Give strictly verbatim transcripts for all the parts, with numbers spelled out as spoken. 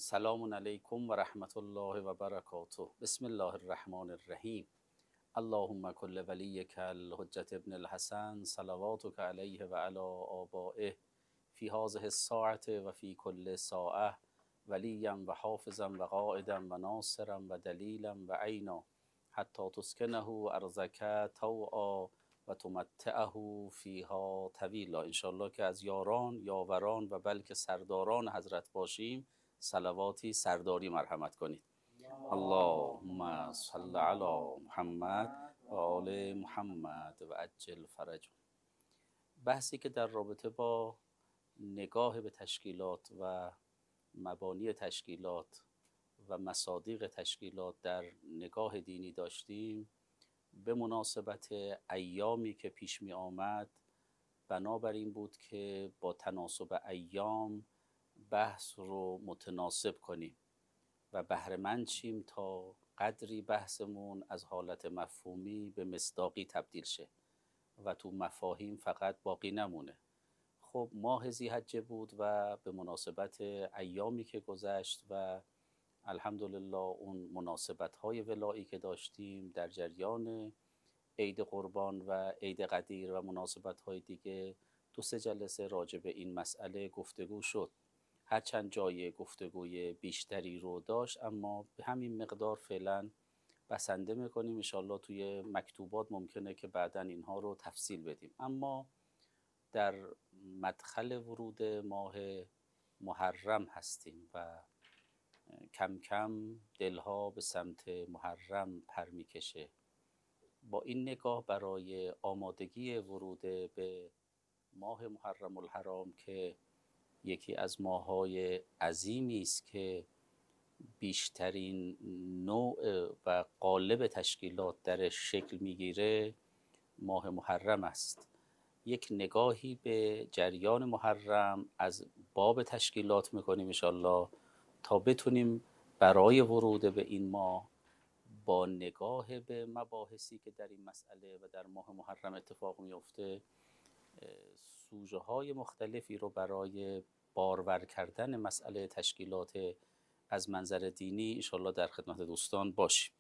سلام علیکم و رحمت الله و برکاته. بسم الله الرحمن الرحیم. اللهم کل ولیک الحجة ابن الحسن صلواتک علیه و علی آبائه فی هذه الساعة و فی کل ساعة ولیا و حافظا و قائدا و ناصرا و دلیلا و عینا حتی تسکنه ارضک طوعا و تمتعه فیها طویلا. انشاءالله که از یاران، یاوران و بلکه سرداران حضرت باشیم. صلواتی سرداری مرحمت کنید. اللهم صل علی محمد و آل محمد و عجل فرج. بحثی که در رابطه با نگاه به تشکیلات و مبانی تشکیلات و مصادیق تشکیلات در نگاه دینی داشتیم، به مناسبت ایامی که پیش می آمد بنابر این بود که با تناسب ایام بحث رو متناسب کنیم و بهره‌مند شیم تا قدری بحثمون از حالت مفهومی به مصداقی تبدیل شه و تو مفاهیم فقط باقی نمونه. خب ماه ذی‌حجه بود و به مناسبت ایامی که گذشت و الحمدلله اون مناسبت‌های ولایی که داشتیم در جریان عید قربان و عید قدیر و مناسبت‌های دیگه، دو سه جلسه راجع به این مسئله گفتگو شد. هرچند جای گفتگوی بیشتری رو داشت، اما به همین مقدار فعلا بسنده میکنیم. انشاءالله توی مکتوبات ممکنه که بعداً اینها رو تفصیل بدیم. اما در مدخل ورود ماه محرم هستیم و کم کم دلها به سمت محرم پر میکشه. با این نگاه برای آمادگی ورود به ماه محرم الحرام که یکی از ماه‌های عظیمی است که بیشترین نوع و قالب تشکیلات درش شکل میگیره، ماه محرم است. یک نگاهی به جریان محرم از باب تشکیلات میکنیم انشالله تا بتونیم برای ورود به این ماه با نگاه به مباحثی که در این مسئله و در ماه محرم اتفاق میفته سوژه های مختلفی رو برای بارور کردن مسئله تشکیلات از منظر دینی انشالله در خدمت دوستان باشیم.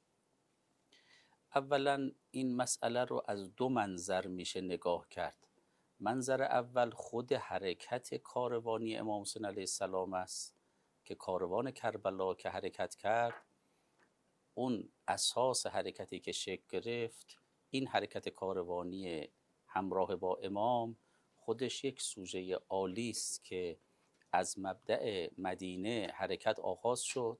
اولا این مسئله رو از دو منظر میشه نگاه کرد. منظر اول خود حرکت کاروانی امام حسین علیه السلام است که کاروان کربلا که حرکت کرد، اون اساس حرکتی که شکل گرفت، این حرکت کاروانی همراه با امام خودش یک سوژه عالی است که از مبدأ مدینه حرکت آغاز شد،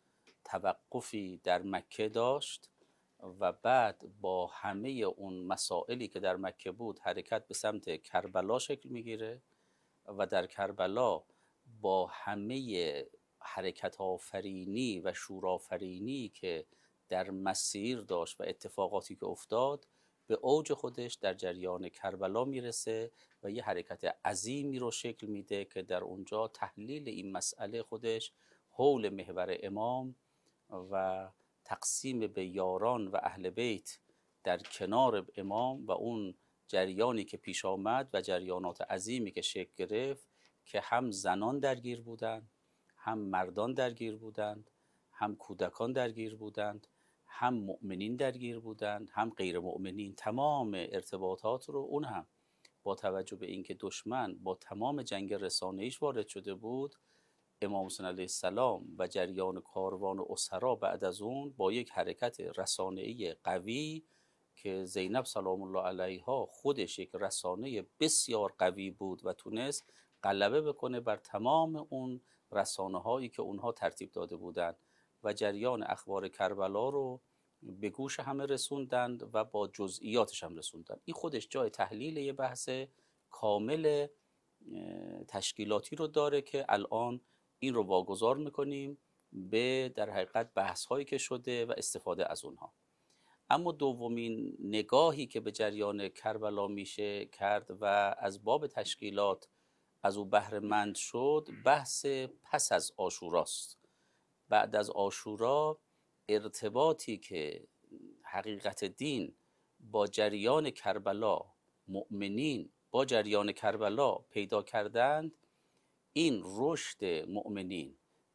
توقفی در مکه داشت و بعد با همه اون مسائلی که در مکه بود حرکت به سمت کربلا شکل میگیره و در کربلا با همه حرکت آفرینی و شورآفرینی که در مسیر داشت و اتفاقاتی که افتاد به اوج خودش در جریان کربلا میرسه و یه حرکت عظیمی رو شکل میده که در اونجا تحلیل این مسئله خودش حول محور امام و تقسیم به یاران و اهل بیت در کنار امام و اون جریانی که پیش آمد و جریانات عظیمی که شکل گرفت که هم زنان درگیر بودند، هم مردان درگیر بودند، هم کودکان درگیر بودند، هم مؤمنین درگیر بودند، هم غیر مؤمنین. تمام ارتباطات رو اون هم با توجه به اینکه دشمن با تمام جنگ رسانه‌ایش وارد شده بود، امام حسین علیه السلام و جریان کاروان و اسرا بعد از اون با یک حرکت رسانه‌ای قوی که زینب سلام الله علیها خودش یک رسانه بسیار قوی بود و تونست غلبه بکنه بر تمام اون رسانه هایی که اونها ترتیب داده بودند و جریان اخبار کربلا رو به گوش همه رسوندند و با جزئیاتش هم رسوندند. این خودش جای تحلیل یه بحث کامل تشکیلاتی رو داره که الان این رو واگذار میکنیم به در حقیقت بحث هایی که شده و استفاده از اونها. اما دومین نگاهی که به جریان کربلا میشه کرد و از باب تشکیلات از او بهره مند شد، بحث پس از عاشوراست. بعد از عاشورا ارتباطی که حقیقت دین با جریان کربلا، مؤمنین با جریان کربلا پیدا کردند، این رشد مؤمنین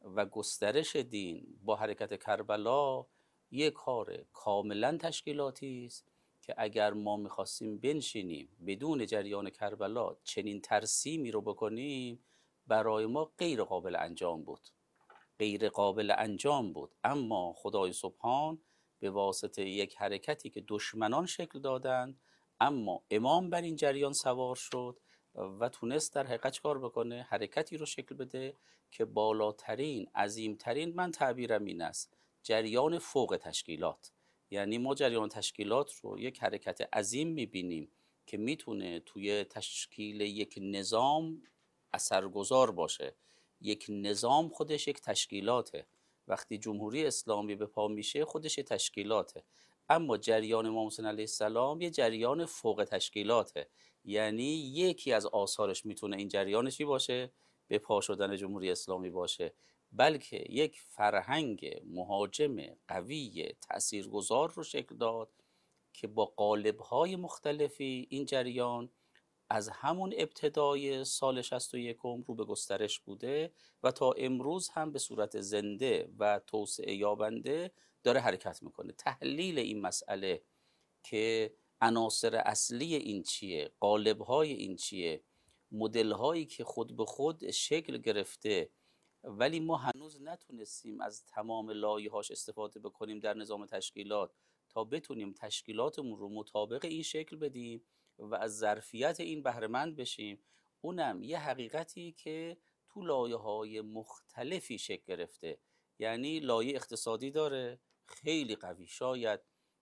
و گسترش دین با حرکت کربلا یک کار کاملا تشکیلاتی است که اگر ما میخواستیم بنشینیم بدون جریان کربلا چنین ترسیمی رو بکنیم، برای ما غیر قابل انجام بود غیر قابل انجام بود. اما خدای سبحان به واسطه یک حرکتی که دشمنان شکل دادند، اما امام بر این جریان سوار شد و تونست در حقیقت چیکار بکنه؟ حرکتی رو شکل بده که بالاترین، عظیمترین، من تعبیرم این است، جریان فوق تشکیلات. یعنی ما جریان تشکیلات رو یک حرکت عظیم میبینیم که میتونه توی تشکیل یک نظام اثرگذار باشه. یک نظام خودش یک تشکیلاته. وقتی جمهوری اسلامی به پا میشه خودش یک تشکیلاته. اما جریان امام حسین علیه السلام یه جریان فوق تشکیلاته. یعنی یکی از آثارش میتونه این جریان چی باشه؟ به پا شدن جمهوری اسلامی باشه، بلکه یک فرهنگ مهاجم قوی تاثیرگذار رو شکل داد که با قالب‌های مختلفی این جریان از همون ابتدای سال شصت و یک رو به گسترش بوده و تا امروز هم به صورت زنده و توسعه یابنده داره حرکت میکنه. تحلیل این مسئله که عناصر اصلی این چیه، قالب‌های این چیه، مدل‌هایی که خود به خود شکل گرفته ولی ما هنوز نتونستیم از تمام لایه‌هاش استفاده بکنیم در نظام تشکیلات تا بتونیم تشکیلاتمون رو مطابق این شکل بدیم و از ظرفیت این بهره‌مند بشیم. اونم یه حقیقتی که تو لایه‌های مختلفی شکل گرفته. یعنی لایه اقتصادی داره خیلی قوی، شاید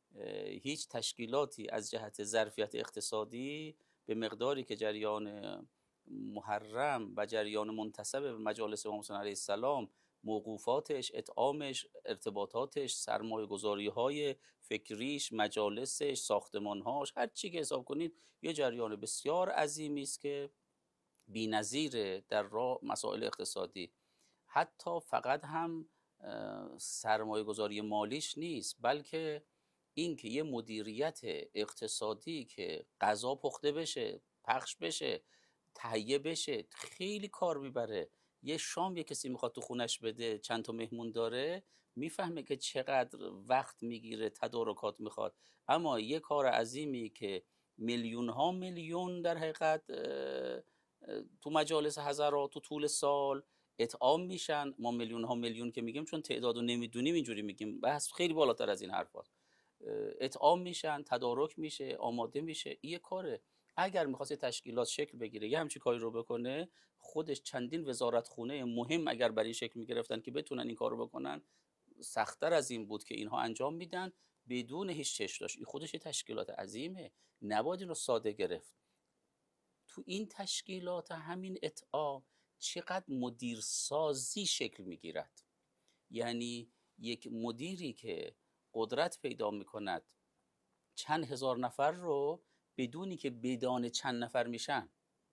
هیچ تشکیلاتی از جهت ظرفیت اقتصادی به مقداری که جریان محرم و جریان منتسب به مجالس امام حسین علیه السلام، موقوفاتش، اطعامش، ارتباطاتش، سرمایه گذاری های فکریش، مجالسش، ساختمانهاش، هر چی که حساب کنید یه جریان بسیار عظیمی است که بی‌نظیره در راه مسائل اقتصادی. حتی فقط هم سرمایه گذاری مالیش نیست، بلکه این که یه مدیریت اقتصادی که غذا پخته بشه، پخش بشه، تهیه بشه، خیلی کار میبره. یه شام یه کسی میخواد تو خونش بده، چند تا مهمون داره، میفهمه که چقدر وقت میگیره، تدارکات میخواد. اما یه کار عظیمی که میلیون ها میلیون در حقیقت تو مجالس حضرات تو طول سال اطعام میشن. ما میلیون ها میلیون که میگیم چون تعدادو نمیدونیم اینجوری میگیم، بحث خیلی بالاتر از این حرفاست. اطعام میشن، تدارک میشه، آماده میشه. این کاره. اگر میخواست تشکیلات شکل بگیره یه همچین کاری رو بکنه، خودش چندین وزارت خونه مهم اگر برای شکل میگرفتن که بتونن این کار رو بکنن، سخت‌تر از این بود که اینها انجام میدن بدون هیچ چش داشت. این خودش یه تشکیلات عظیمه، نباید این رو ساده گرفت. تو این تشکیلات همین اطعام چقدر مدیرسازی شکل میگیرد. یعنی یک مدیری که قدرت پیدا میکند چند هزار نفر رو بدونی که بدان چند نفر میشن،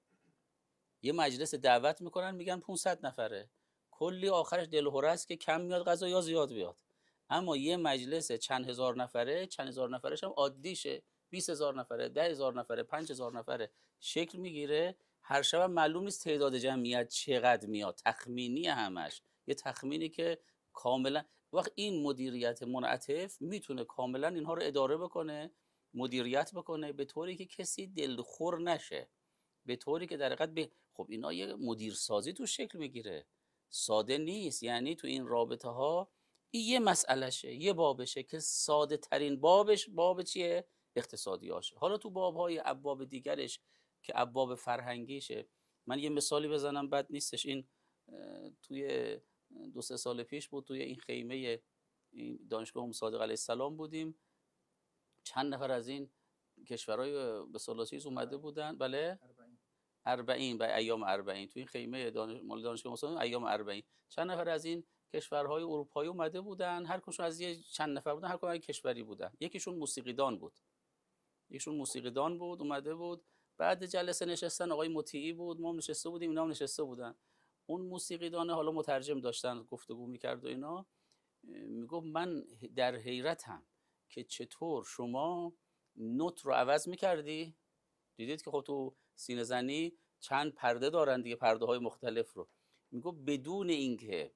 یه مجلس دعوت میکنن میگن پانصد نفره، کلی آخرش دلهوره است که کم میاد غذا یا زیاد بیاد. اما یه مجلس چند هزار نفره، چند هزار نفرش هم عادیشه، بیست هزار نفره، ده هزار نفره، پنج هزار نفره شکل میگیره. هر شب معلوم نیست تعداد جمعیت چقدر میاد، تخمینی همش، یه تخمینی که کاملا وقت این مدیریت منعطف میتونه کاملا اینها رو اداره بکنه، مدیریت بکنه به طوری که کسی دلخور نشه، به طوری که در حقیقت به خب اینا یه مدیرسازی تو شکل میگیره، ساده نیست. یعنی تو این رابطه ها این یه مسئلهشه، یه بابشه که ساده ترین بابش باب چیه؟ اقتصادی هاشه. حالا تو باب های ابواب دیگرش که ابواب فرهنگیشه، من یه مثالی بزنم بد نیستش. این توی دو سه سال پیش بود، توی این خیمه این دانشگاه امام صادق علیه السلام بودیم، چند نفر از این کشورهای به اصطلاح چیز اومده بودن. بله اربعین، به ایام اربعین تو این خیمه دانش مال دانشگاه مسلمان ایام اربعین چند نفر از این کشورهای اروپایی اومده بودن، هر کدوم از یه چند نفر بودن، هر کدوم یک کشوری بودن. یکیشون موسیقیدان بود یکیشون موسیقیدان بود اومده بود. بعد جلسه نشستن، آقای مطیعی بود، ما نشسته بودیم، اینا هم نشسته بودن. اون موسیقیدانه حالا مترجم داشتن گفتگو میکرد و اینا، میگفت من در حیرتم که چطور شما نوت رو عوض میکردی. دیدید که خب تو سینه زنی چند پرده دارن دیگه، پرده های مختلف رو. میگفت بدون اینکه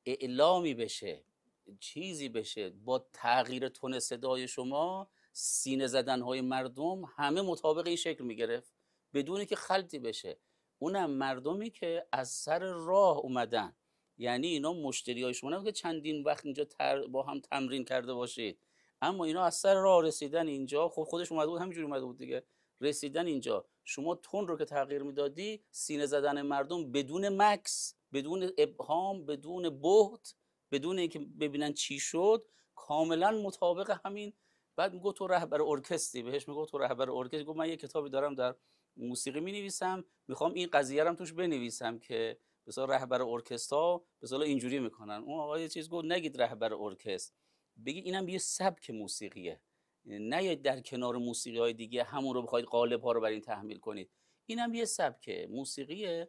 اعلامی بشه، چیزی بشه، با تغییر تون صدای شما سینه زدنهای مردم همه مطابق این شکل میگرفت بدون که خلطی بشه. اونم مردمی که از سر راه اومدن، یعنی اینا مشتری های شما نبود که چندین وقت اینجا تر با هم تمرین کرده باشید، اما اینا از سر راه رسیدن اینجا. خب خودش اومده بود همینجوری اومده بود دیگه، رسیدن اینجا. شما تون رو که تغییر میدادی، سینه زدن مردم بدون مکس، بدون ابهام، بدون بهت، بدون اینکه ببینن چی شد، کاملا مطابق همین. بعد میگه تو رهبر ارکستری، بهش میگه تو رهبر ارکستر. گفت من یه کتابی دارم در موسیقی مینویسم، میخوام این قضیه رو توش بنویسم که مثلا رهبر ارکسترها مثلا اینجوری میکنن. اون آقا یه چیز گفت نگید رهبر ارکستر، بگی اینم یه سبک موسیقیه، نه در کنار موسیقی های دیگه همون رو بخواید قالب ها رو بر این تحمیل کنید. اینم یه سبک موسیقیه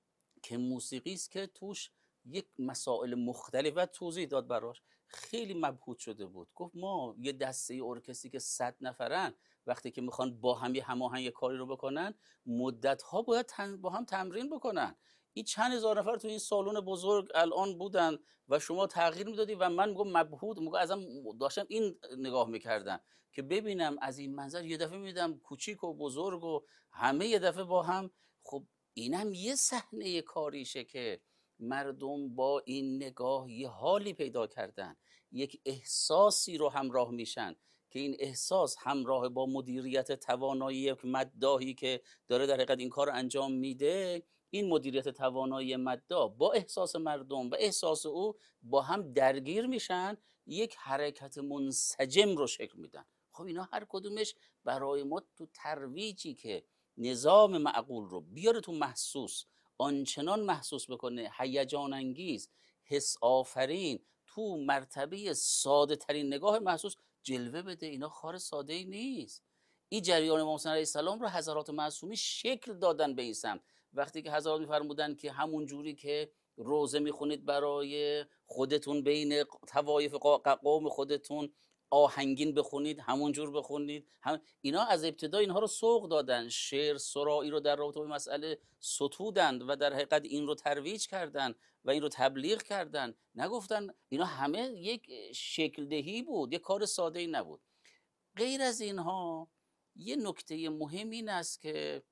که موسیقی است که توش یک مسائل مختلف و توضیح داد براش. خیلی مبهوت شده بود. گفت ما یه دسته ارکستری که صد نفرن، وقتی که میخوان با هم یه هماهنگ کاری رو بکنن، مدت ها باید با هم تمرین بکنن. این چند هزار نفر تو این سالن بزرگ الان بودن و شما تغییر میدادی و من میگم مبهوت، میگم ازم داشتم این نگاه میکردم که ببینم از این منظر، یه دفعه میدم کوچیک و بزرگ و همه یه دفعه با هم. خب اینم یه صحنه کاریشه که مردم با این نگاه یه حالی پیدا کردن، یک احساسی رو همراه میشن که این احساس همراه با مدیریت توانایی یک مداحی که داره در حقیقت این کار رو انجام میده. این مدیریت توانایی مداح با احساس مردم و احساس او با هم درگیر میشن، یک حرکت منسجم رو شکل میدن. خب اینا هر کدومش برای ما تو ترویجی که نظام معقول رو بیاره تو محسوس، آنچنان محسوس بکنه، هیجان انگیز، حس آفرین، تو مرتبه ساده ترین نگاه محسوس جلوه بده. اینا خار ساده ای نیست. این جریان امام حسین علیه السلام رو حضرات معصومی شکل دادن به این سمت. وقتی که حضرات میفرمودن که همون جوری که روزه میخونید برای خودتون بین طوایف قوم خودتون آهنگین بخونید، همون جور بخونید. هم اینا از ابتدا اینها رو سوق دادن، شعر سرایی رو در رابطه با مسئله ستودند و در حقیقت این رو ترویج کردن و این رو تبلیغ کردن. نگفتن اینا همه یک شکل دهی بود، یک کار ساده ای نبود. غیر از اینها یه نکته مهم این است که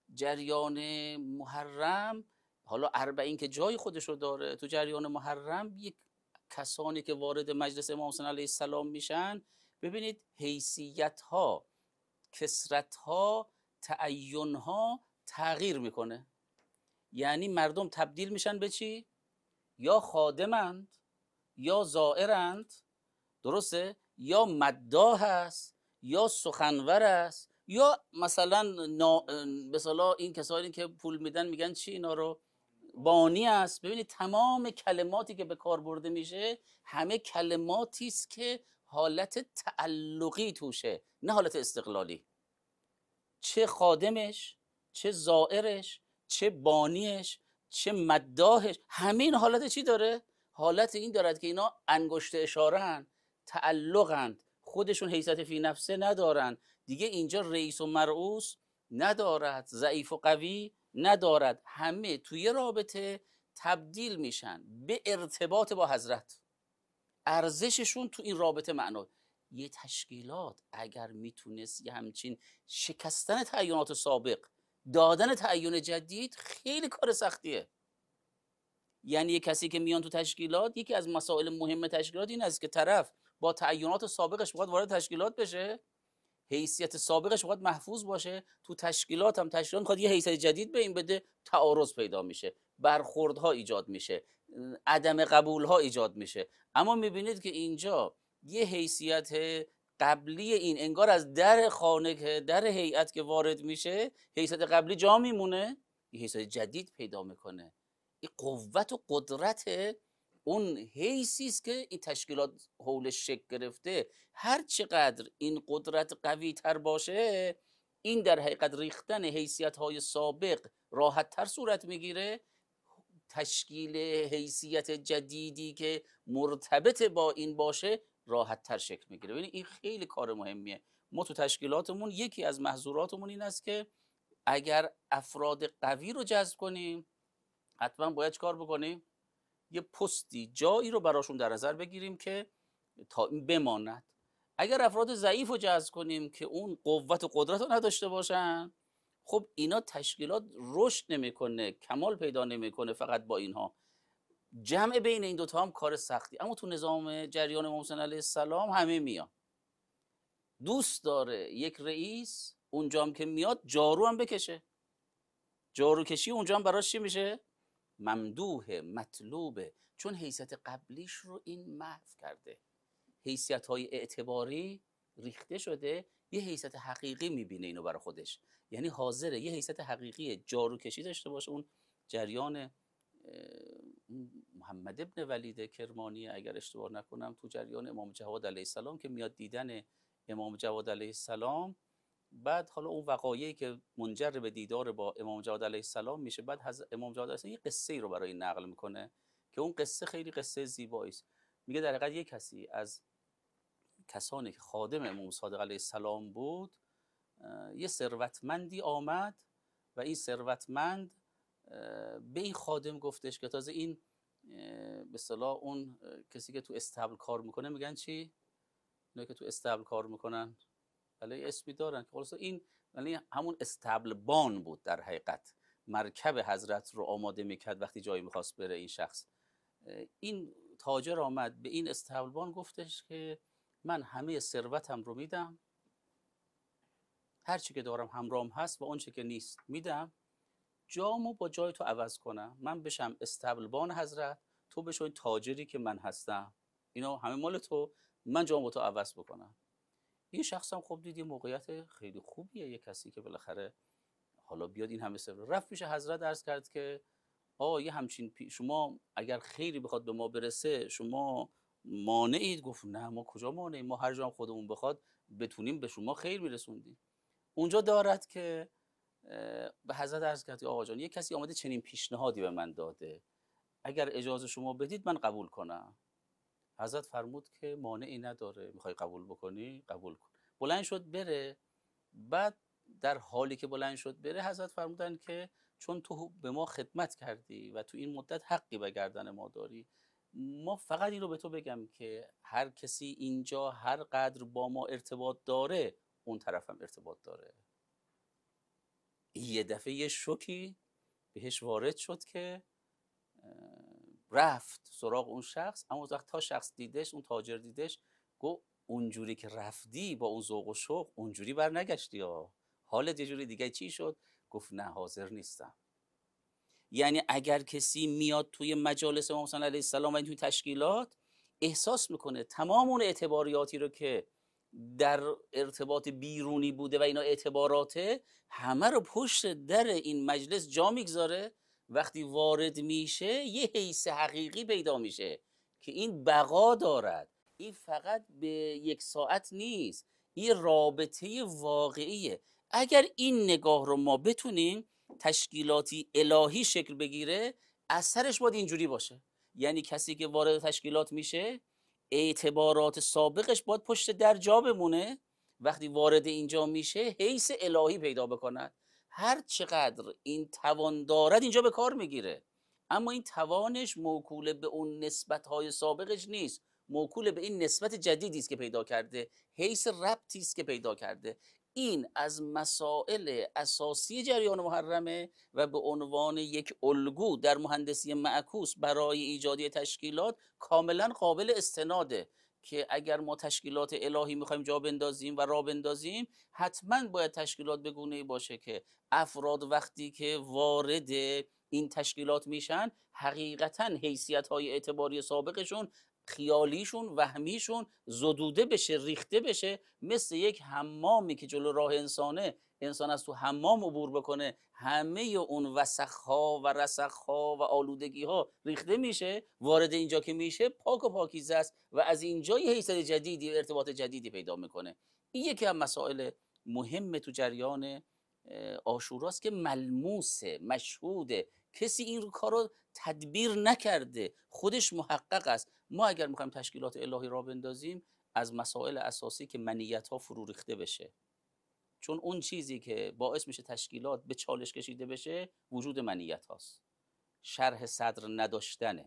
جریان محرم، حالا اربعین که جای خودش رو داره، تو جریان محرم یک کسانی که وارد مجلس امام حسین علیه السلام میشن، ببینید حیثیت ها، کسرت ها، تعین ها تغییر میکنه. یعنی مردم تبدیل میشن به چی؟ یا خادمند، یا زائرند، درسته؟ یا مداح است، یا سخنور است، یا مثلا نا... مثلا این کسانی که پول میدن میگن چی اینا رو، بانی است. ببینید تمام کلماتی که به کار برده میشه همه کلماتی است که حالت تعلقی توشه، نه حالت استقلالی. چه خادمش، چه زائرش، چه بانیش، چه مداحش، همه این حالت چی داره؟ حالت این دارد که اینا انگشت اشاره‌اند، تعلقند، خودشون حیثیت فی نفسه ندارن دیگه. اینجا رئیس و مرئوس ندارد، ضعیف و قوی ندارد، همه توی رابطه تبدیل میشن به ارتباط با حضرت. ارزششون تو این رابطه معنا. یه تشکیلات اگر میتونست یه همچین شکستن تعینات سابق، دادن تعین جدید، خیلی کار سختیه. یعنی یه کسی که میان تو تشکیلات، یکی از مسائل مهم تشکیلات این است که طرف با تعینات سابقش باید وارد تشکیلات بشه، حیثیت سابقش باید محفوظ باشه. تو تشکیلات هم تشکیلات میخواد یه حیثیت جدید به این بده، تعارض پیدا میشه، برخوردها ایجاد میشه، عدم قبول ها ایجاد میشه. اما میبینید که اینجا یه حیثیت قبلی، این انگار از در خانه که در هیئت که وارد میشه، حیثیت قبلی جا میمونه، یه حیثیت جدید پیدا میکنه. این قوت و قدرت اون حیثی است که این تشکیلات حولش شکل گرفته. هر چقدر این قدرت قوی تر باشه، این در حقیقت ریختن حیثیت های سابق راحت تر صورت میگیره. تشکیل حیثیت جدیدی که مرتبط با این باشه راحت تر شکل میگیره. ببینید این خیلی کار مهمیه. ما تو تشکیلاتمون یکی از محظوراتمون این است که اگر افراد قوی رو جذب کنیم، حتما باید چیکار بکنیم؟ یه پستی جایی رو براشون در نظر بگیریم که تا بماند. اگر افراد ضعیف رو جذب کنیم که اون قوت و قدرت رو نداشته باشن، خب اینا تشکیلات رشد نمیکنه، کمال پیدا نمیکنه. فقط با اینها جمع بین این دوتا هم کار سختی. اما تو نظام جریان امام حسین علیه السلام همه میان. دوست داره یک رئیس اونجا هم که میاد جارو هم بکشه. جارو کشی اونجا هم براش چی میشه؟ ممدوح، مطلوبه. چون حیثیت قبلیش رو این محو کرده، حیثیت های اعتباری ریخته شده، یه حیثیت حقیقی میبینه اینو برای خودش. یعنی حاضره یه حیثیت حقیقی جارو کشی داشته باشه. اون جریان محمد ابن ولید کرمانی اگر اشتباه نکنم تو جریان امام جواد علیه السلام که میاد دیدن امام جواد علیه السلام، بعد حالا اون وقایعی که منجر به دیدار با امام جواد علیه السلام میشه، بعد حضرت امام جواد علیه السلام یه قصه ای رو برای نقل میکنه که اون قصه خیلی قصه زیبایی است. میگه در حقیقت یه کسی از کسانی که خادم امام صادق علیه السلام بود، یه ثروتمندی آمد و این ثروتمند به این خادم گفتش که تازه این به اصطلاح اون کسی که تو استبل کار میکنه، میگن چی؟ اونایی که تو استبل کار میکنن ولی اسمی دارن که خلاص این یعنی همون استبل بان بود در حقیقت، مرکب حضرت رو آماده میکرد وقتی جایی میخواست بره این شخص. این تاجر آمد به این استبل بان گفتش که من همه ثروتم رو میدم، هر چی که دارم همراهم هست و اون چی که نیست میدم، جامو با جای تو عوض کنم، من بشم استبلبان حضرت، تو بشو این تاجری که من هستم، اینا همه مال تو، من جامو با تو عوض بکنم. این شخص هم خب دید یه موقعیت خیلی خوبیه، یه کسی که بالاخره حالا بیاد این همه ثروت. رفت پیش حضرت عرض کرد که آقا یه همچین پی... شما اگر خیری بخواد به ما برسه شما مانعید؟ گفت نه ما کجا مانعیم، ما هر جا خودمون بخواد بتونیم به شما خیر میرسوندیم. اونجا دارد که به حضرت عرض کرد آقا جان یه کسی آمده چنین پیشنهادی به من داده، اگر اجازه شما بدید من قبول کنم. حضرت فرمود که مانعی نداره، میخوای قبول بکنی قبول کن. بلند شد بره. بعد در حالی که بلند شد بره حضرت فرمودن که چون تو به ما خدمت کردی و تو این مدت حقی به گردن ما داری، ما فقط این رو به تو بگم که هر کسی اینجا هر قدر با ما ارتباط داره اون طرف هم ارتباط داره. یه دفعه یه شوکی بهش وارد شد که رفت سراغ اون شخص. اما وقت تا شخص دیدش، اون تاجر دیدش، گفت اونجوری که رفتی با اون ذوق و شوق اونجوری بر نگشتی ها، حالت یه جوری دیگه. چی شد؟ گفت نه حاضر نیستم. یعنی اگر کسی میاد توی مجالس امام حسین علیه السلام و توی تشکیلات، احساس میکنه تمام اون اعتباریاتی رو که در ارتباط بیرونی بوده و اینا اعتباراته، همه رو پشت در این مجلس جا میگذاره. وقتی وارد میشه یه حیث حقیقی پیدا میشه که این بقا دارد. این فقط به یک ساعت نیست، این رابطه واقعیه. اگر این نگاه رو ما بتونیم تشکیلاتی الهی شکل بگیره، اثرش باید اینجوری باشه. یعنی کسی که وارد تشکیلات میشه اعتبارات سابقش باید پشت در جا بمونه، وقتی وارد اینجا میشه حیث الهی پیدا بکند. هر چقدر این توان دارد اینجا به کار میگیره، اما این توانش موکول به اون نسبت‌های سابقش نیست، موکول به این نسبت جدیدی است که پیدا کرده، حیث ربطی است که پیدا کرده. این از مسائل اساسی جریان محرمه و به عنوان یک الگو در مهندسی معکوس برای ایجادی تشکیلات کاملا قابل استناده که اگر ما تشکیلات الهی میخوایم جا بندازیم و راه بندازیم، حتما باید تشکیلات به گونه‌ای باشه که افراد وقتی که وارد این تشکیلات میشن حقیقتا حیثیت‌های اعتباری سابقشون، خیالیشون، وهمیشون زدوده بشه، ریخته بشه. مثل یک حمامی که جلو راه انسانه، انسان از تو حمام عبور بکنه، همه اون وسخ‌ها و رسخ‌ها و آلودگی‌ها ریخته میشه، وارد اینجا که میشه پاک و پاکیزه است و از اینجا یه حیثیت جدیدی، ارتباط جدیدی پیدا میکنه. این یکی از مسائل مهم تو جریان عاشوراست که ملموسه، مشهوده، کسی این کارو تدبیر نکرده، خودش محقق است. ما اگر میخوایم تشکیلات الهی را بندازیم، از مسائل اساسی که منیت ها فرو ریخته بشه، چون اون چیزی که باعث میشه تشکیلات به چالش کشیده بشه وجود منیت هاست. شرح صدر نداشتنه،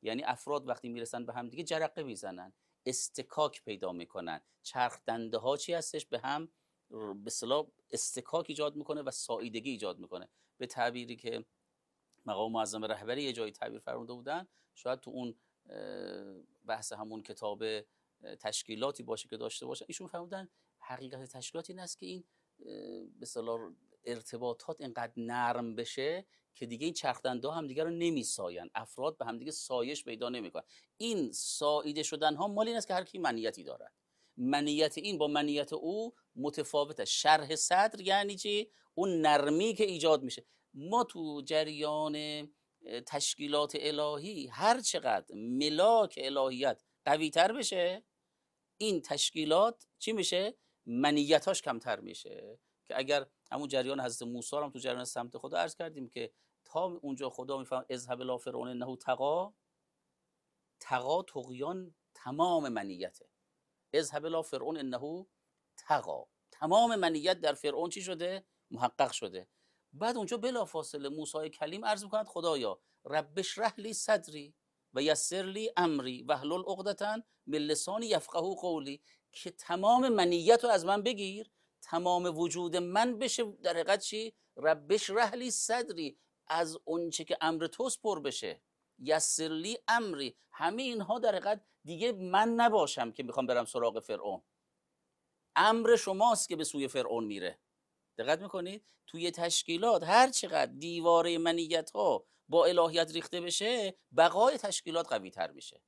یعنی افراد وقتی میرسن به هم دیگه جرقه میزنن، استکاک پیدا میکنن، چرخ دنده ها چی هستش به هم به اصطلاح استکاک ایجاد میکنه و ساییدگی ایجاد میکنه. به تعبیری که مقام معظم رهبری یه جایی تعبیر فرموده بودن، شاید تو اون بحث همون کتاب تشکیلاتی باشه که داشته باشن، ایشون فرمودن حقیقت تشکیلات این است که این به اصطلاح ارتباطات اینقدر نرم بشه که دیگه این چرخدنده هم دیگه رو نمیساین، افراد به هم دیگه سایش پیدا نمیکنن. این ساییده شدن ها مال این است که هر کی منیتی دارد، منیت این با منیت او متفاوته. شرح صدر یعنی چی؟ اون نرمی که ایجاد میشه. ما تو جریان تشکیلات الهی هر چقدر ملاک الهیت قوی تر بشه، این تشکیلات چی میشه؟ منیتاش کمتر میشه. که اگر همون جریان حضرت موسی هم تو جریان سمت خدا عرض کردیم که تا اونجا خدا میفهم اذهب الی فرعون انه طغی، طغی طغیان تمام منیته، اذهب الی فرعون انه طغی، تمام منیت در فرعون چی شده؟ محقق شده. بعد اونجا بلافاصله موسی کلیم عرض میکند خدایا رب اشرح لی صدری و یسر لی امری واحلل عقدة من لسانی یفقهوا قولی، که تمام منیت رو از من بگیر، تمام وجود من بشه در حقیقت چی؟ رب اشرح لی صدری، از اونچه که امر توست پر بشه، یسر لی امری، همه اینها در حقیقت دیگه من نباشم که میخوام برم سراغ فرعون، امر شماست که به سوی فرعون میره. دقت میکنید توی تشکیلات هر چقدر دیواره منیت ها با الهیت ریخته بشه، بقای تشکیلات قوی تر میشه،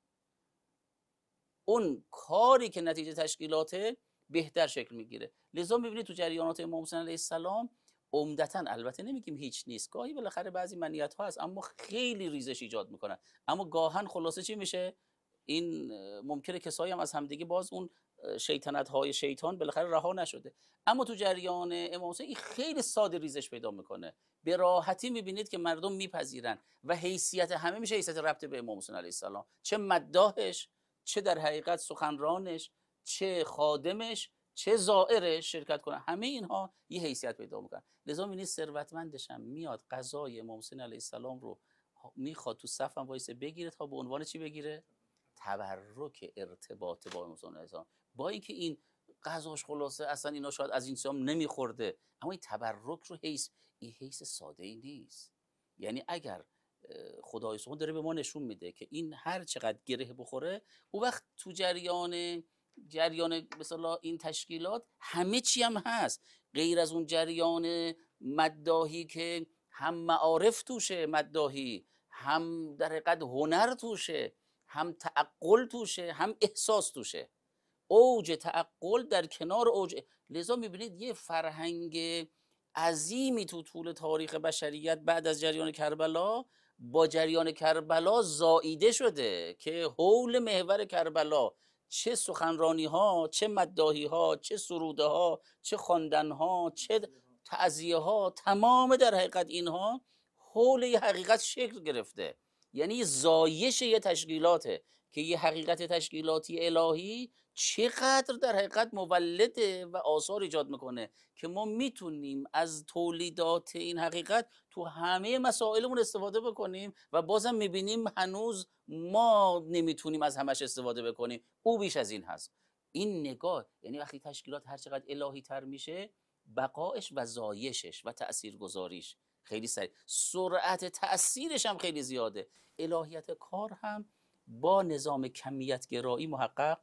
اون کاری که نتیجه تشکیلاته بهتر شکل میگیره. لذا میبینید تو جریانات امام حسین علیه السلام عمدتا، البته نمیگیم هیچ نیست، گاهی بالاخره بعضی منیت ها هست اما خیلی ریزش ایجاد میکنن، اما گاهن خلاصه چی میشه؟ این ممکنه کسایی هم از همدیگه باز اون شیطنت های شیطان بالاخره رها نشده، اما تو جریان امام حسین این خیلی ساده ریزش پیدا میکنه، به راحتی میبینید که مردم میپذیرن و حیثیت همه میشه حیثیت ربط به امام حسین علیه السلام، چه مداحش، چه در حقیقت سخنرانش، چه خادمش، چه زائرش شرکت کنن، همه اینها یه حیثیت پیدا میکنن. لذا میبینید ثروتمندش هم میاد غذای امام حسین علیه السلام رو میخواد تو صف هم وایسه بگیره، تا به عنوان چی بگیره؟ تبرک ارتباط با امام حسین علیه السلام. با اینکه این غذاش خلاصه اصلا اینا شاید از این سیام نمیخورده، اما این تبرک رو حیث، این حیث ساده ای نیست. یعنی اگر خدای سبحان داره به ما نشون میده که این هر چقدر گره بخوره، اون وقت تو جریان جریان مثلا این تشکیلات همه چی هم هست، غیر از اون جریان مداحی که هم معارف توشه، مداحی هم در حقیقت هنر توشه، هم تعقل توشه، هم احساس توشه، اوج تعقل در کنار اوج. لذا میبینید یه فرهنگ عظیمی تو طول تاریخ بشریت بعد از جریان کربلا با جریان کربلا زائیده شده که حول محور کربلا چه سخنرانی ها، چه مداحی ها، چه سروده ها، چه خواندن ها، چه تعزیه ها، تمام در حقیقت اینها حول یه حقیقت شکل گرفته. یعنی زایش یه تشکیلاته که یه حقیقت تشکیلاتی الهی چقدر در حقیقت مولده و آثار ایجاد میکنه که ما میتونیم از تولیدات این حقیقت تو همه مسائلمون استفاده بکنیم و بازم میبینیم هنوز ما نمیتونیم از همش استفاده بکنیم، او بیش از این هست. این نگاه یعنی وقتی تشکیلات هر چقدر الهی تر میشه، بقایش و زایشش و تاثیرگذاریش خیلی سریع، سرعت تاثیرش هم خیلی زیاده. الهیت کار هم با نظام کمیت گرایی محقق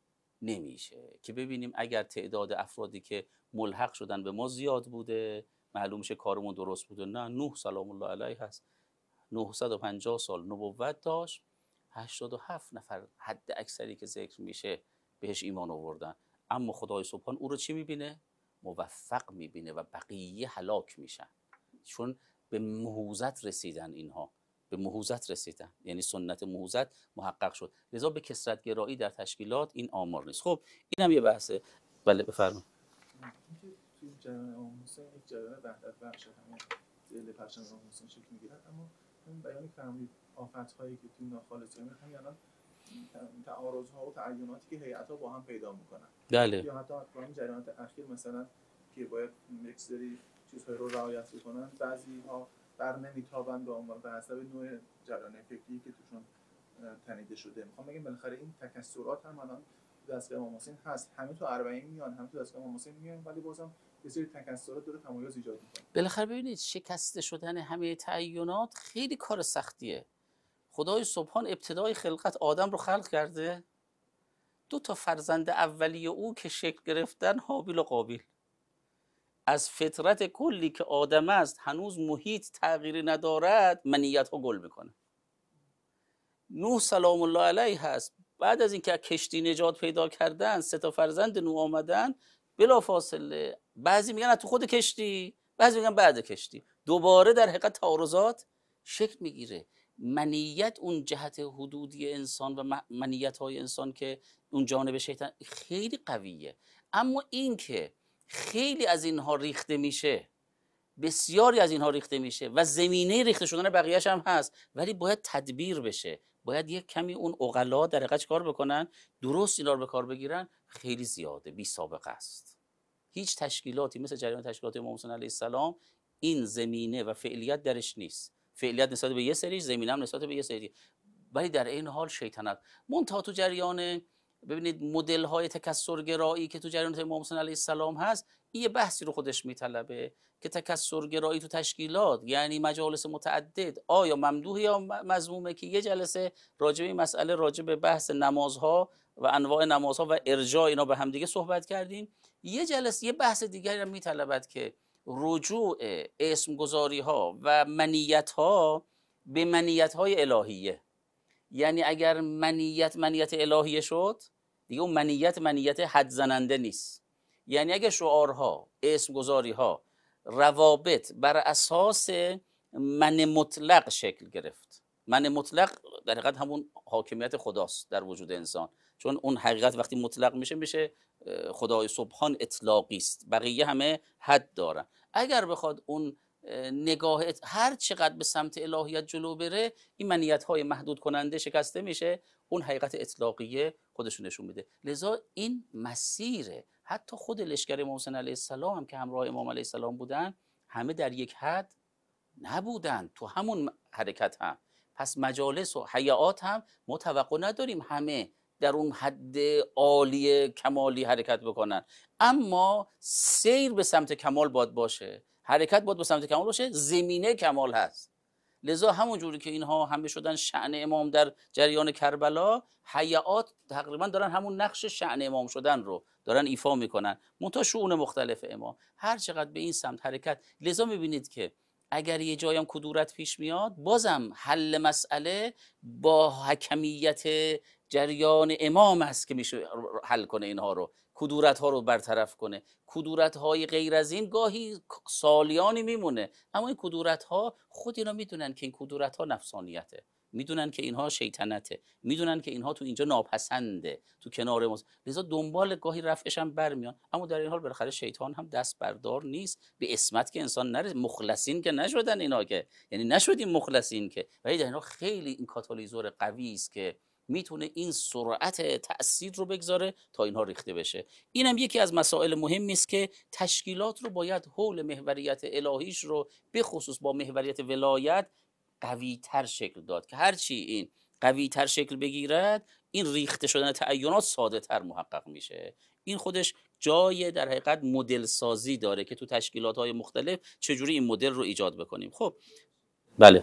نمیشه که ببینیم اگر تعداد افرادی که ملحق شدن به ما زیاد بوده، معلوم شه کارمون درست بوده. نه، نوح سلام الله علیه هست، نهصد و پنجاه سال نبوت داشت، هشتاد و هفت نفر حد اکثری که ذکر میشه بهش ایمان آوردن، اما خدای سبحان او رو چی میبینه؟ موفق میبینه و بقیه هلاک میشن، چون به مهوزت رسیدن، اینها به مهوزت رسیدن، یعنی سنت مهوزت محقق شد. لذا به کثرت گرایی در تشکیلات این آمار نیست. خب اینم یه بحثه. بله بفرمایید. اینکه توی جریان امام حسین یک جریان وحدت بخش همه ذیل پرچم امام حسین شکل میگیرن، اما اون بیانی فرمودید آفت‌هایی که توی ناخالصی همین همین الان تعارض‌ها و تعیناتی که هیئت‌ها با هم پیدا میکنن، بله یا حتی تو جریانات اخیر مثلا که باید یک سری چیزهای رو رعایت بکنن، بعضی‌ها بر نمیتابند به عنوان به حسب نوع جریان فکری که توشون تنیده شده. میخوام بگم بالاخره این تکثرات هم الان تو دستگاه امام حسین هست، همه تو اربعین میان، همه تو دستگاه امام حسین میان، ولی بازم یه سری تکثرات داره تمایز ایجاد میکنه. بالاخره ببینید شکسته شدن همه تعینات خیلی کار سختیه. خدای سبحان ابتدای خلقت آدم رو خلق کرده، دو تا فرزند اولیه او که شکل گرفتن، هابیل و قابیل. از فطرت کلی که آدم است هنوز محیط تغییری ندارد، منیت ها گل میکنه. نوح سلام الله علیه هست، بعد از اینکه کشتی نجات پیدا کردن، سه تا فرزند نوح آمدن، بلا فاصله بعضی میگن از تو خود کشتی، بعضی میگن بعد کشتی، دوباره در حقیقت تعارضات شکل میگیره. منیت اون جهت حدودی انسان و منیت های انسان که اون جانب شیطان خیلی قویه، اما این که خیلی از اینها ریخته میشه، بسیاری از اینها ریخته میشه و زمینه ریخته شدن بقیه‌اش هم هست، ولی باید تدبیر بشه، باید یک کمی اون عقلا در حقیقت کار بکنن، درست اینا رو به کار بگیرن. خیلی زیاده، بی سابقه است. هیچ تشکیلاتی مثل جریان تشکیلات امام حسین علیه السلام این زمینه و فعلیت درش نیست. فعلیت نسبت به یه سری، زمینه هم نسبت به یه سری، ولی در این حال شیطنت. منتها تو جریان، ببینید مدل های تکثرگرایی که تو جریان امام حسین علیه السلام هست، این یه بحثی رو خودش میطلبه که تکثرگرایی تو تشکیلات، یعنی مجالس متعدد، آیا ممدوح یا مذمومه، که یه جلسه راجع به این مسئله، راجع به بحث نمازها و انواع نمازها و ارجاع اینا به هم دیگه صحبت کردیم. یه جلسه یه بحث دیگری هم میطلبد که رجوع اسمگذاری ها و منیت ها به منیت های الهیه. یعنی اگر منیت منیت الهیه شد، دیگه اون منیت منیت حد زننده نیست. یعنی اگر شعارها، اسمگذاری ها، روابط بر اساس من مطلق شکل گرفت، من مطلق در حقیقت همون حاکمیت خداست در وجود انسان، چون اون حقیقت وقتی مطلق میشه میشه خدای سبحان اطلاقی است، بقیه همه حد دارن. اگر بخواد اون نگاه هر چقدر به سمت الهیت جلو بره، این منیت های محدود کننده شکسته میشه، اون حقیقت اطلاقیه خودشون نشون میده. لذا این مسیره. حتی خود لشکر امام حسین علیه السلام هم که همراه امام علیه السلام بودن، همه در یک حد نبودن تو همون حرکت هم. پس مجالس و حیات هم ما توقع نداریم همه در اون حد عالی کمالی حرکت بکنن، اما سیر به سمت کمال باید باشه، حرکت باید به سمت کمال باشه، زمینه کمال هست. لذا همون جوری که اینها همه شدن شأن امام در جریان کربلا، حیات تقریبا دارن همون نقش شأن امام شدن رو دارن ایفا میکنن، منتها شؤون مختلف امام هر چقدر به این سمت حرکت. لذا میبینید که اگر یه جایم کدورت پیش میاد، بازم حل مسئله با حکمیت جریان امام است که میشه حل کنه اینها رو، کدورت ها رو برطرف کنه. کدورت های غیر از این گاهی سالیانی میمونه، اما این کدورت ها خود اینا میدونن که این کدورت ها نفسانیته، میدونن که اینها شیطنته، میدونن که اینها تو اینجا ناپسنده، تو کنار ما، لذا دنبال گاهی رفعش هم برمیان. اما در این حال بالاخره شیطان هم دست بردار نیست، به اسمت که انسان نره، مخلصین که نشدن اینا، که یعنی نشدیم مخلصین که، ولی در اینها خیلی این کاتالیزور قوی است که میتونه این سرعت تأثیر رو بگذاره تا اینها ریخته بشه. اینم یکی از مسائل مهمی است که تشکیلات رو باید حول محوریت الهیش رو به خصوص با محوریت ولایت قوی تر شکل داد، که هرچی این قوی تر شکل بگیرد، این ریخته شدن تعینات ساده تر محقق میشه. این خودش جای در حقیقت مدل سازی داره که تو تشکیلات های مختلف چجوری این مدل رو ایجاد بکنیم. خب بله،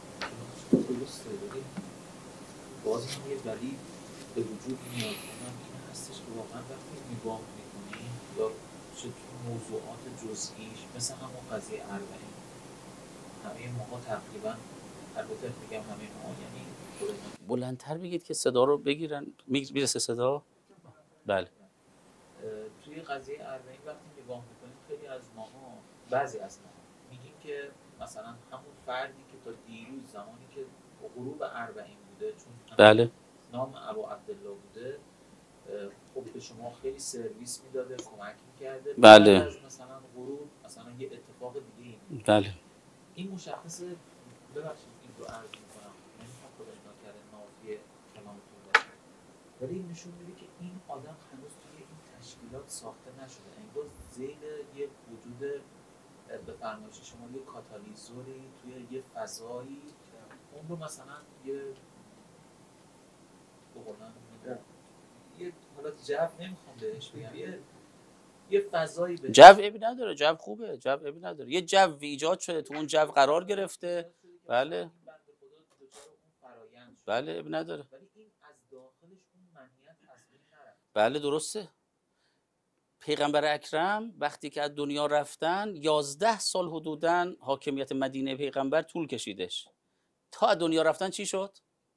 باز هم یه دلیل به وجود میاد، اونم این هستش که واقعا وقتی نگاه میکنیم یا چه موضوعات جزئیش، مثل همون قضیه اربعین، همه ماها تقریبا، البته میگم همه ماها یعنی بلندتر بگید که صدا رو بگیرن، میرسه صدا؟ بله. توی قضیه اربعین وقتی نگاه میکنیم، خیلی از ماها، بعضی از ماها میگیم که مثلا همون فردی که تا دیروز زمانی که غروب اربعین بوده، چون بله نام ابو عبدالله بوده، خب به شما خیلی سرویس میداده، کمک میکرده، بله. بعد از مثلا غروب مثلا یه اتفاق دیگه این بله. این مشخصه. ببخشید این رو عرض میکنم، نمیخوام خودش نکرده نافیه کلامتون باشه، ولی این نشون میده که این آدم هنوز توی این تشکیلات ساخته نشده، انگار زیل یه وجود، به فرمایش شما یه کاتالیزوری توی یه فضایی، اون رو مثلا یه بقولن یه حالا جو نمیخوام بهش بگم، یه یه فضایی به جو ابی نداره، جو خوبه، جو ابی نداره، یه جو ایجاد شده تو اون جو قرار گرفته. بله بله ابی نداره. ولی این از داخلش اون منیت تصویر نرفت. بله درسته. پیغمبر اکرم وقتی که از دنیا رفتن یازده سال حدوداً حاکمیت مدینه پیغمبر طول کشیدش. تا از دنیا رفتن چی شد؟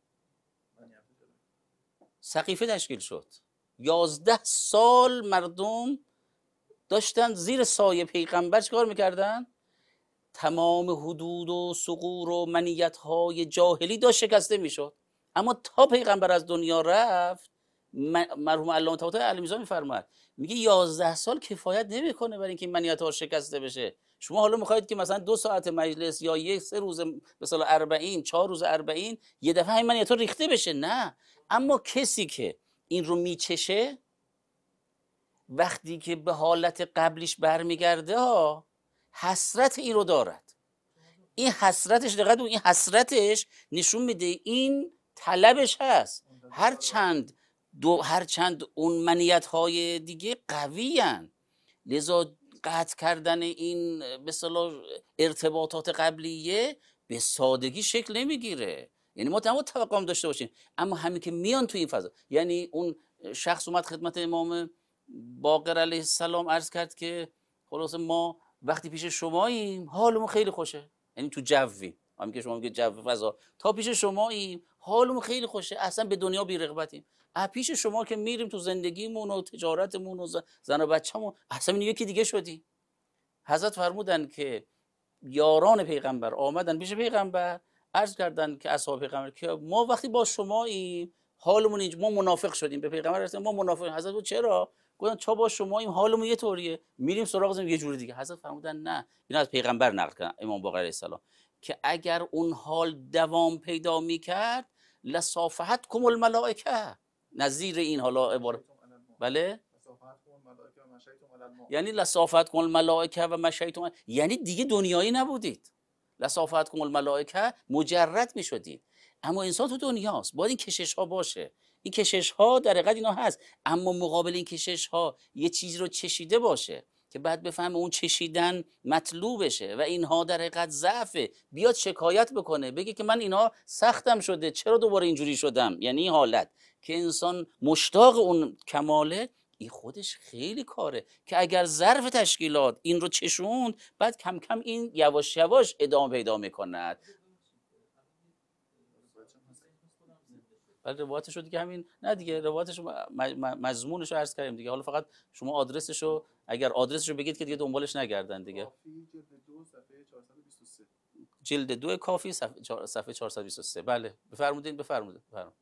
سقیفه تشکیل شد. یازده سال مردم داشتن زیر سایه پیغمبر چیکار میکردن؟ تمام حدود و ثغور و منیت های جاهلی داشت شکسته میشد. اما تا پیغمبر از دنیا رفت، مرحوم علامه طباطبایی علیمیزان میفرماد، میگه یازده سال کفایت نمیکنه برای اینکه این منیت ها شکسته بشه. شما حالا میخواید که مثلا دو ساعت مجلس یا یک سه روز مثلا اربعین چهار روز اربعین یه دفعه این منیت ها ریخته بشه؟ نه. اما کسی که این رو میچشه وقتی که به حالت قبلیش برمیگرده ها حسرت این رو دارد. این حسرتش دقیقاً این حسرتش نشون میده این طلبش هست. هر چند دو هر چند اون منیت های دیگه قوی هن. لذا قطع کردن این به اصطلاح ارتباطات قبلیه به سادگی شکل نمیگیره. یعنی ما تمام توقع داشته باشیم، اما همین که میان تو این فضا، یعنی اون شخص اومد خدمت امام باقر علیه السلام عرض کرد که خلاص ما وقتی پیش شماییم حالمون خیلی خوشه، یعنی تو جوی همین که شما میگید جو فضا، تا پیش شماییم حالمون خیلی خوشه، اصلا به دنیا بی رغبتیم. پیش شما که میریم تو زندگیمون و تجارتمون و زن و بچه‌مون اصلا یکی دیگه شدیم. حضرت فرمودن که یاران پیغمبر آمدن پیش پیغمبر عرض کردن که اصحاب پیغمبر که ما وقتی با شماییم حالمون اینج ما منافق شدیم. به پیغمبر رسیدن ما منافق. حضرت بود چرا؟ گفتن چا با شماییم حالمون یه طوریه، میریم سراغ زمین یه جوری دیگه. حضرت فرمودن نه، اینا از پیغمبر نقل کردن امام باقر علیه السلام که اگر اون حال دوام پیدا میکرد لصافحتکم الملائکه، نظیر این حالا عبارت. بله یعنی لصافحتکم الملائکه و مشیتم، یعنی دیگه دنیایی نبودید. لصافحتکم الملائکه مجرد میشدید. اما انسان تو دنیاست، باید این کشش ها باشه. این کشش ها در حقیقت اینا هست، اما مقابل این کشش ها یه چیزی رو چشیده باشه که بعد بفهمه اون چشیدن مطلوبشه و اینها در حقیقت ضعفه، بیاد شکایت بکنه بگه که من اینها سختم شده چرا دوباره اینجوری شدم. یعنی این حالت که انسان مشتاق اون کماله، این خودش خیلی کاره که اگر ظرف تشکیلات این رو چشوند بعد کم کم این یواش یواش ادامه پیدا میکند. بعد روایتش رو دیگه همین نه دیگه روایتش مضمونش رو عرض کردیم دیگه. حالا فقط شما آدرسش رو اگر آدرسش رو بگید که دیگه دنبالش نگردن دیگه. جلد دو کافی صفحه چهارصد و بیست و سه. بله بفرمودین بفرمودین بفرمودین.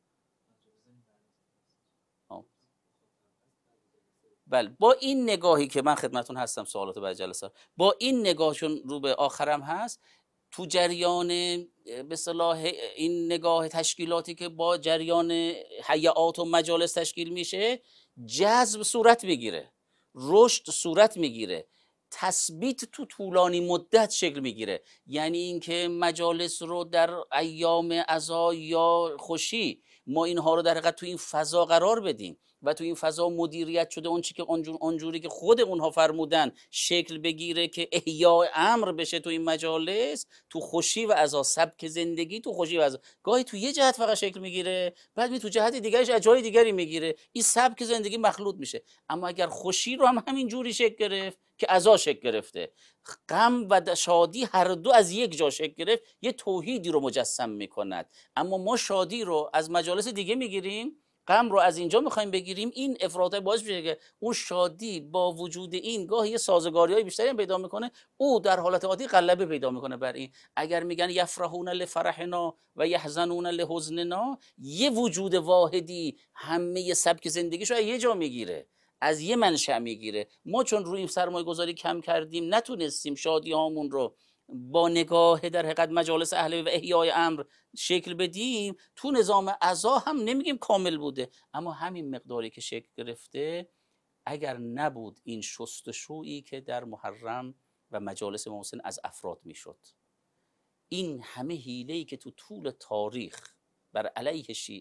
بله با این نگاهی که من خدمتون هستم سوالات بعد جلسه، با این نگاهشون رو به آخرم هست تو جریان به اصطلاح این نگاه تشکیلاتی که با جریان هیئات و مجالس تشکیل میشه جذب صورت میگیره، رشد صورت میگیره، تثبیت تو طولانی مدت شکل میگیره. یعنی اینکه مجالس رو در ایام عزا یا خوشی ما اینها رو در حقیقت تو این فضا قرار بدیم و تو این فضا مدیریت شده اون چی که اونجوری که خود اونها فرمودن شکل بگیره که احیاء امر بشه تو این مجالس، تو خوشی و عزا، سبک زندگی تو خوشی و عزا. گاهی تو یه جهت فقط شکل میگیره بعد می تو جهت دیگرش از جای دیگری میگیره، این سبک زندگی مخلوط میشه. اما اگر خوشی رو هم همین جوری شکل گرفت که عزا شکل گرفته، غم و شادی هر دو از یک جا شکل گرفت، یه توحیدی رو مجسم میکند. اما ما شادی رو از مجالس دیگه میگیریم، غم رو از اینجا میخوایم بگیریم، این افراط باعث میشه که اون شادی با وجود این گاهی یه سازگاری‌های بیشتری هم پیدا میکنه، او در حالت عادی غلبه پیدا میکنه بر این. اگر میگن یفرحون لفرحنا و یحزنون لحزننا، یه وجود واحدی همه سبک زندگیشو یه جا میگیره، از یه منشأ میگیره. ما چون روی سرمایه گذاری کم کردیم نتونستیم شادی هامون رو با نگاه در حقیقت مجالس اهل و احیای امر شکل بدیم. تو نظام عزا هم نمیگیم کامل بوده، اما همین مقداری که شکل گرفته اگر نبود این شستشویی که در محرم و مجالس امام حسین از افراد میشد، این همه حیله‌ای که تو طول تاریخ بر علیه شیعه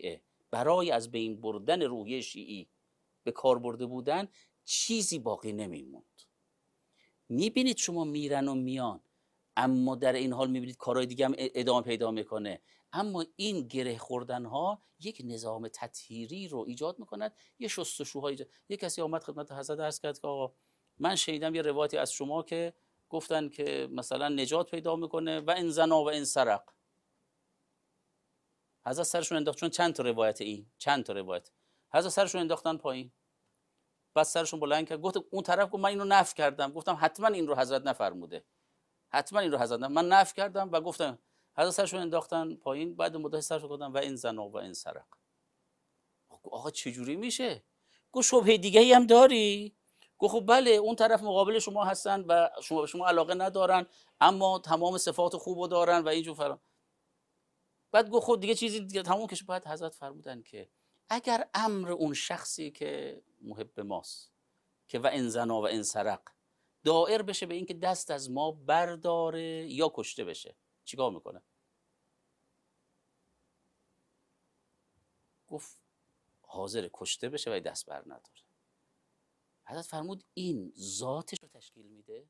برای از بین بردن روحیه شیعی به کار برده بودن، چیزی باقی نمیموند. میبینید شما میرن و میان، اما در این حال میبینید کارهای دیگه هم ادامه پیدا میکنه. اما این گره خوردن ها یک نظام تطهیری رو ایجاد میکند، یه شستشوهای ایجاد. یه کسی آمد خدمت حضرت عرض کرد که آقا من شنیدم یه روایتی از شما که گفتن که مثلا نجات پیدا میکنه و این زنا و این سرق. حضرت سرشون انداخت، چون چند تا روایت، این چند تا روایت، حضرت سرشون انداختن پایین. بعد سرشون بلند کرد، گفت اون طرف گفت من اینو نفی کردم. گفتم حتما این رو حضرت نفرموده، حتما این رو حضرت نفرموده. من نفی کردم و گفتم. حضرت سرشون انداختن پایین. بعد مدت سرشون گفتن و این زنا و این سرق. آقا چه جوری میشه؟ گفت شبهه دیگه ای هم داری؟ گفت خب بله، اون طرف مقابل شما هستن و شما شما علاقه ندارن، اما تمام صفات خوبو دارن و اینجور فرام. بعد گفت خود دیگه چیزی دیگه تموم کش. بعد حضرت فرمودن که اگر امر اون شخصی که محب ماست که و ان زنا و ان سرق دائر بشه به این که دست از ما برداره یا کشته بشه، چیکار میکنه؟ گفت حاضر کشته بشه و دست بر نداره. حضرت فرمود این ذاتش رو تشکیل میده.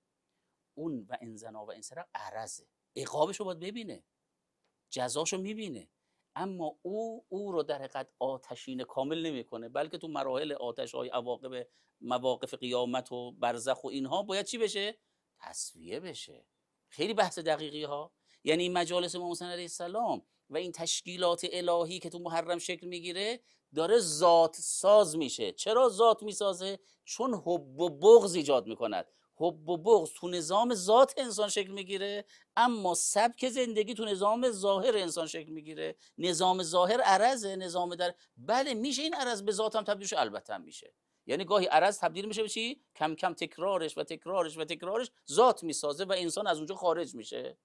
اون و ان زنا و ان سرق عرضه، عقابش رو باید ببینه، جزاشو میبینه، اما او او رو در حقیقت آتشین کامل نمیکنه، بلکه تو مراحل آتش های عواقب مواقف قیامت و برزخ و اینها باید چی بشه؟ تصفیه بشه. خیلی بحث دقیقی ها. یعنی مجالس امام حسین علیه السلام و این تشکیلات الهی که تو محرم شکل میگیره داره ذات ساز میشه. چرا ذات میسازه؟ چون حب و بغض ایجاد میکند. حب و بغض تو نظام ذات انسان شکل میگیره، اما سبک زندگی تو نظام ظاهر انسان شکل میگیره. نظام ظاهر عرضه، نظام در بله میشه این عرض به ذات هم تبدیل شه، البته هم میشه. یعنی گاهی عرض تبدیل میشه به چی؟ کم کم تکرارش و تکرارش و تکرارش ذات میسازه و انسان از اونجا خارج میشه.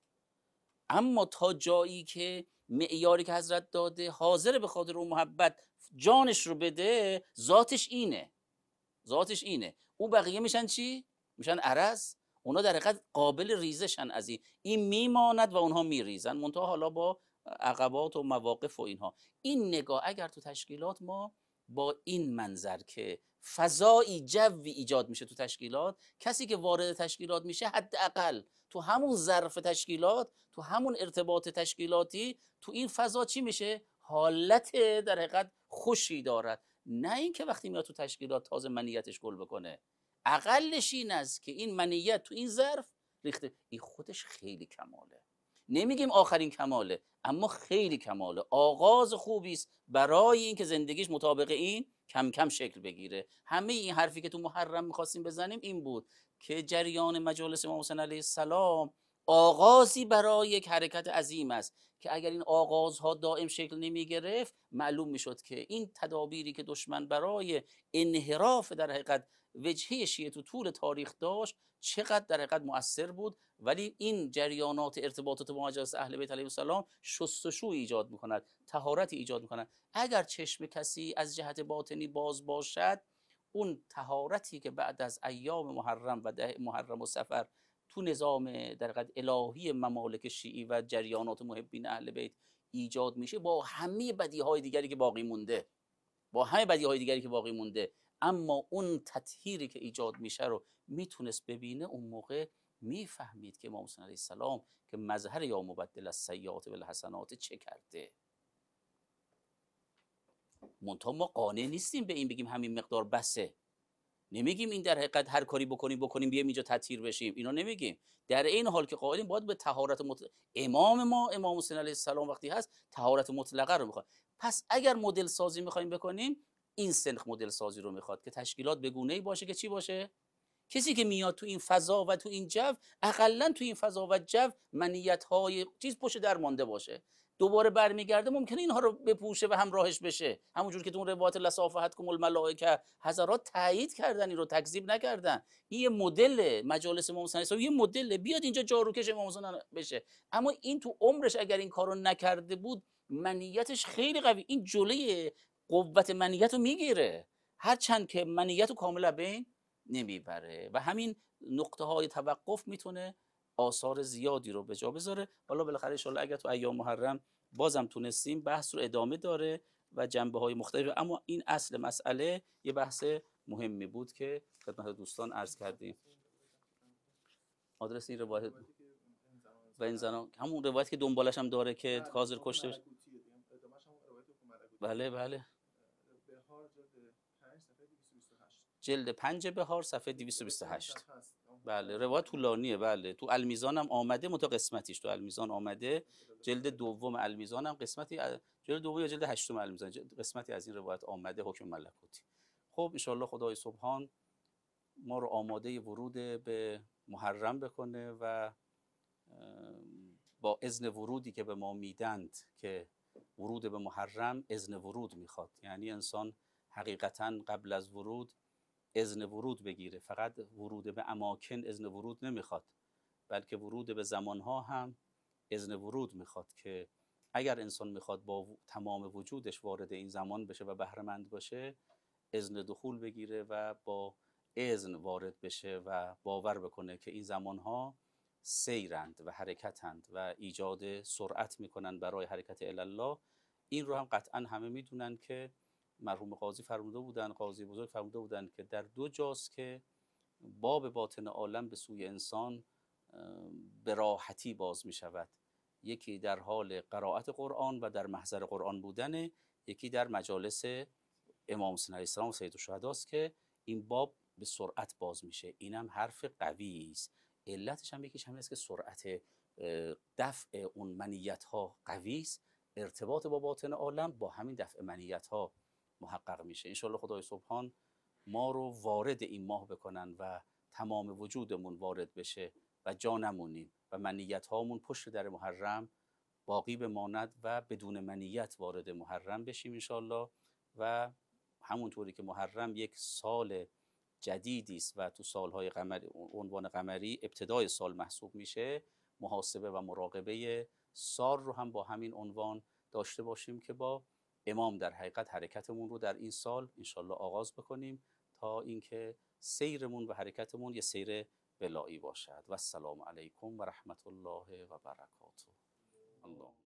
اما تا جایی که معیاری که حضرت داده حاضر به خاطر اون محبت جانش رو بده، ذاتش اینه، ذاتش اینه. اون بقیه میشن چی؟ میشن عرض. اونا در حقیقت قابل ریزشن، از این این میماند و اونها میریزن، منتها حالا با عقبات و مواقف و اینها. این نگاه اگر تو تشکیلات ما با این منظر که فضایی جوی ایجاد میشه تو تشکیلات، کسی که وارد تشکیلات میشه حداقل تو همون ظرف تشکیلات، تو همون ارتباط تشکیلاتی، تو این فضا چی میشه؟ حالت در حقیقت خوشی دارد. نه اینکه وقتی میاد تو تشکیلات تازه منیتش گل بکنه. اقلش این است که این منیت تو این ظرف ریخته. این خودش خیلی کماله. نمیگیم آخرین کماله، اما خیلی کماله. آغاز خوبی است برای اینکه زندگیش مطابق این کم کم شکل بگیره. همه این حرفی که تو محرم میخواستیم بزنیم این بود که جریان مجالس امام حسین علیه السلام آغازی برای یک حرکت عظیم است که اگر این آغازها دائم شکل نمی گرفت، معلوم می شد که این تدابیری که دشمن برای انحراف در حقیقت وجهه شیعه تو طول تاریخ داشت چقدر در حقیقت مؤثر بود. ولی این جریانات ارتباطات با مجالس اهل بیت علیهم السلام شستشو ایجاد می کند، طهارت ایجاد می کند. اگر چشم کسی از جهت باطنی باز باشد، اون طهارتی که بعد از ایام محرم و ده محرم و صفر تو نظام در حقیقت الهی ممالک شیعی و جریانات محبین اهل بیت ایجاد میشه، با همه بدیهای دیگری که باقی مونده، با همه بدیهای دیگری که باقی مونده، اما اون تطهیری که ایجاد میشه رو میتونست ببینه، اون موقع میفهمید که امام حسین علیه السلام که مظهر یا مبدل السیئات بالحسنات چه کرده. منتها ما قانع نیستیم به این بگیم همین مقدار بسه. نمیگیم این در حقیقت هر کاری بکنیم بکنیم بیایم اینجا تطهیر بشیم، اینا نمیگیم. در این حال که قائلیم باید به طهارت مطلق. امام ما امام حسین علیه السلام وقتی هست طهارت مطلقه رو میخواد. پس اگر مدل سازی میخوایم بکنیم، این سنخ مدل سازی رو میخواد که تشکیلات به گونه‌ای باشه که چی باشه؟ کسی که میاد تو این فضا و تو این جو، اقلا تو این فضا و جو منیت‌های چیز پشت در مانده باشه. دوباره برمیگرده ممکنه اینها رو بپوشه و همراهش بشه، همونجور که تو اون روایت لصافحتکم الملائکه حضرات تایید کردن، این رو تکذیب نکردن. این یه مدل مجالس امام حسین، یه مدل بیاد اینجا جاروکش امام حسین بشه. اما این تو عمرش اگر این کارو نکرده بود، منیتش خیلی قوی، این جلوی قوت منیت رو میگیره، هرچند که منیت رو کاملا بین نمیبره و همین نقطه های توقف میتونه آثار زیادی رو به جا بذاره. حالا بالاخره ان شاء الله اگر تو ایام محرم بازم تونستیم بحث رو ادامه داره و جنبه های مختلف. اما این اصل مسئله یه بحث مهمی بود که خدمت دوستان عرض کردیم. آدرس این روایت و این زنان همون روایت که دنبالش هم داره که کاظر کشته بشه. بله بله جلد پنج بهار صفحه دویست و بیست و هشت. بله روایت طولانیه. بله تو المیزان هم آمده، متا قسمتیش تو المیزان آمده، جلد دوم المیزان هم قسمتی، جلد دوم یا جلد هشتم المیزان قسمتی از این روایت آمده، حکم ملکوتی. خب ان شاء الله خدای سبحان ما رو آماده ورود به محرم بکنه و با اذن ورودی که به ما میدند، که ورود به محرم اذن ورود میخواد، یعنی انسان حقیقتا قبل از ورود اذن ورود بگیره. فقط ورود به اماکن اذن ورود نمیخواد، بلکه ورود به زمانها هم اذن ورود میخواد، که اگر انسان میخواد با تمام وجودش وارد این زمان بشه و بهره مند باشه، اذن دخول بگیره و با اذن وارد بشه و باور بکنه که این زمانها سیرند و حرکتند و ایجاد سرعت میکنن برای حرکت الله. این رو هم قطعا همه میدونن که مرحوم قاضی فرموده بودن، قاضی بزرگ فرموده بودن که در دو جاست که باب باطن عالم به سوی انسان به راحتی باز می شود. یکی در حال قرائت قرآن و در محضر قرآن بودن، یکی در مجالس امام حسین علیه السلام و سید الشهدا است که این باب به سرعت باز میشه. اینم حرف قوی است. علتش هم یکیش همین است که سرعت دفع اون منیت ها قوی است، ارتباط با باطن عالم با همین دفع منیت ها محقق میشه. ان شاء الله خدای سبحان ما رو وارد این ماه بکنن و تمام وجودمون وارد بشه و جا نمونیم و منیت هامون پشت در محرم باقی بماند و بدون منیت وارد محرم بشیم ان شاء الله. و همونطوری که محرم یک سال جدیدی است و تو سالهای قمری، عنوان قمری ابتدای سال محسوب میشه، محاسبه و مراقبه سال رو هم با همین عنوان داشته باشیم که با امام در حقیقت حرکتمون رو در این سال انشالله آغاز بکنیم تا اینکه سیرمون و حرکتمون یه سیر ولایی باشد. و السلام علیکم و رحمت الله و برکاته. الله